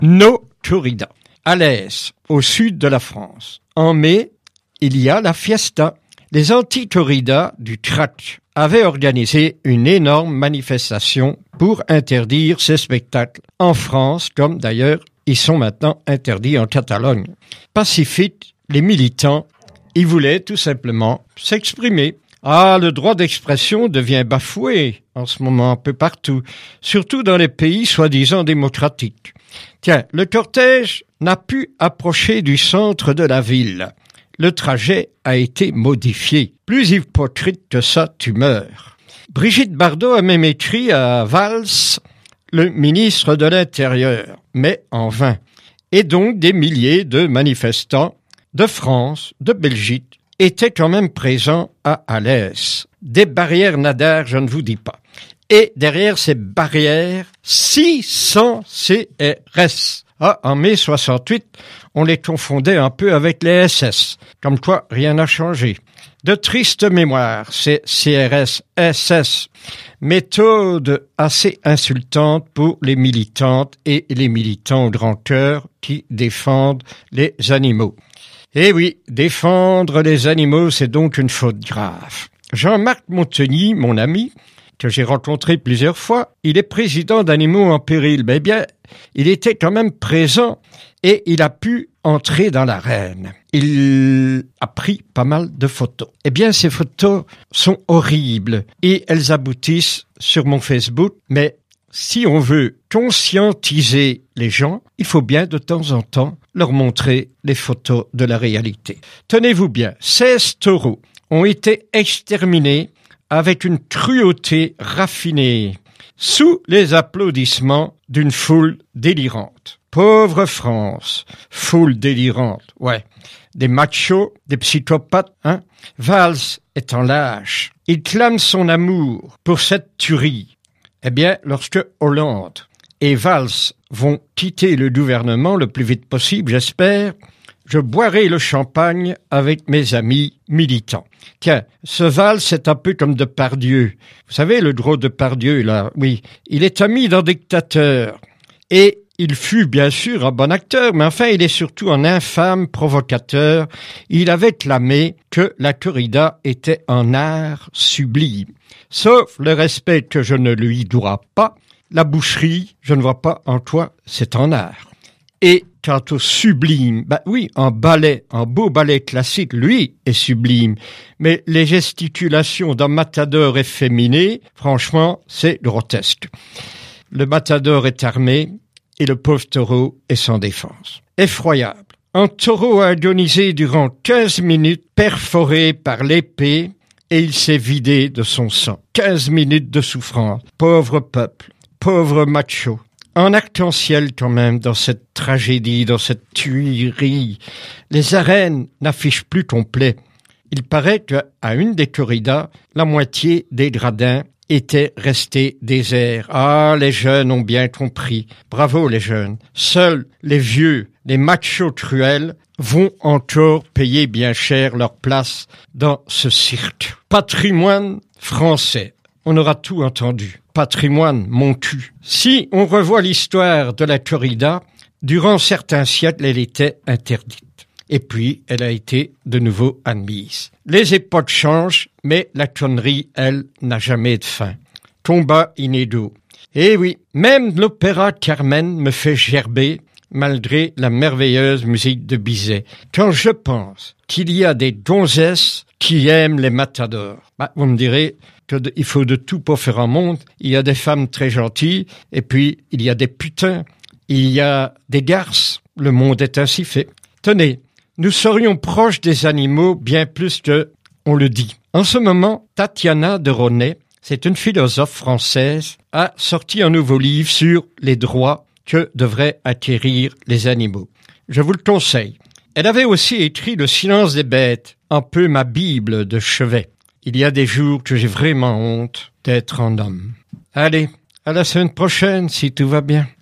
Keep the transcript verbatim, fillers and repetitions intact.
nos corridas. À l'est, au sud de la France. En mai, il y a la fiesta. Les anti-corridas du C R A C avaient organisé une énorme manifestation pour interdire ces spectacles en France, comme d'ailleurs ils sont maintenant interdits en Catalogne. Pacifiques, les militants, ils voulaient tout simplement s'exprimer. Ah, le droit d'expression devient bafoué en ce moment un peu partout, surtout dans les pays soi-disant démocratiques. Tiens, le cortège n'a pu approcher du centre de la ville. Le trajet a été modifié. Plus hypocrite que ça, tu meurs. Brigitte Bardot a même écrit à Valls, le ministre de l'Intérieur, mais en vain. Et donc des milliers de manifestants de France, de Belgique, étaient quand même présents à Alès. Des barrières Nadar, je ne vous dis pas. Et derrière ces barrières, six cents C R S. Ah, en mai soixante-huit, on les confondait un peu avec les S S. Comme quoi, rien n'a changé. De triste mémoire, ces C R S, S S. Méthode assez insultante pour les militantes et les militants au grand cœur qui défendent les animaux. Eh oui, défendre les animaux, c'est donc une faute grave. Jean-Marc Montagny, mon ami, que j'ai rencontré plusieurs fois, il est président d'Animaux en péril. Mais bien, il était quand même présent et il a pu entrer dans l'arène. Il a pris pas mal de photos. Eh bien, ces photos sont horribles et elles aboutissent sur mon Facebook. Mais si on veut conscientiser les gens, il faut bien de temps en temps leur montrer les photos de la réalité. Tenez-vous bien, seize taureaux ont été exterminés avec une cruauté raffinée, sous les applaudissements d'une foule délirante. Pauvre France, foule délirante, ouais. Des machos, des psychopathes, hein. Valls est en lâche. Il clame son amour pour cette tuerie. Eh bien, lorsque Hollande et Valls vont quitter le gouvernement le plus vite possible, j'espère, je boirai le champagne avec mes amis militants. Tiens, ce Valls, c'est un peu comme Depardieu. Vous savez, le gros Depardieu, là, oui. Il est ami d'un dictateur. Et il fut bien sûr un bon acteur, mais enfin, il est surtout un infâme provocateur. Il avait clamé que la corrida était un art sublime. Sauf le respect que je ne lui dois pas, la boucherie, je ne vois pas en quoi c'est un art. Et quant au sublime, bah oui, un ballet, un beau ballet classique, lui, est sublime. Mais les gesticulations d'un matador efféminé, franchement, c'est grotesque. Le matador est armé et le pauvre taureau est sans défense. Effroyable. Un taureau a agonisé durant quinze minutes, perforé par l'épée, et il s'est vidé de son sang. quinze minutes de souffrance. Pauvre peuple, pauvre macho. Un arc-en-ciel quand même dans cette tragédie, dans cette tuerie. Les arènes n'affichent plus complet. Il paraît qu'à une des corridas, la moitié des gradins étaient restés déserts. Ah, les jeunes ont bien compris. Bravo les jeunes. Seuls les vieux, les machos cruels, vont encore payer bien cher leur place dans ce cirque. Patrimoine français. On aura tout entendu. Patrimoine, mon cul. Si on revoit l'histoire de la corrida, durant certains siècles, elle était interdite. Et puis, elle a été de nouveau admise. Les époques changent, mais la connerie, elle, n'a jamais de fin. Combat inédit. Eh oui, même l'opéra Carmen me fait gerber, malgré la merveilleuse musique de Bizet. Quand je pense qu'il y a des gonzesses qui aiment les matadors, bah, vous me direz qu'il faut de tout pour faire un monde. Il y a des femmes très gentilles, et puis il y a des putains, il y a des garces. Le monde est ainsi fait. Tenez, nous serions proches des animaux bien plus que on le dit. En ce moment, Tatiana de Ronay, c'est une philosophe française, a sorti un nouveau livre sur les droits que devraient acquérir les animaux. Je vous le conseille. Elle avait aussi écrit Le silence des bêtes, un peu ma Bible de chevet. Il y a des jours que j'ai vraiment honte d'être un homme. Allez, à la semaine prochaine si tout va bien.